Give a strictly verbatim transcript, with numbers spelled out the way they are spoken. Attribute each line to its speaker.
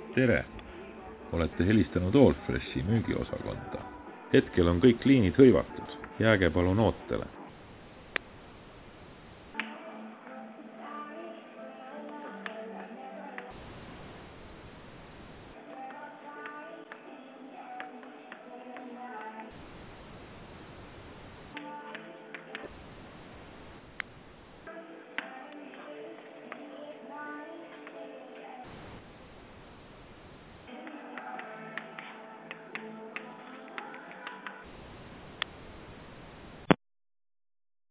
Speaker 1: tere! Olete helistanud Allfreshi müügiosakonda. Hetkel on kõik liinid hõivatud. Jääge palun ootele.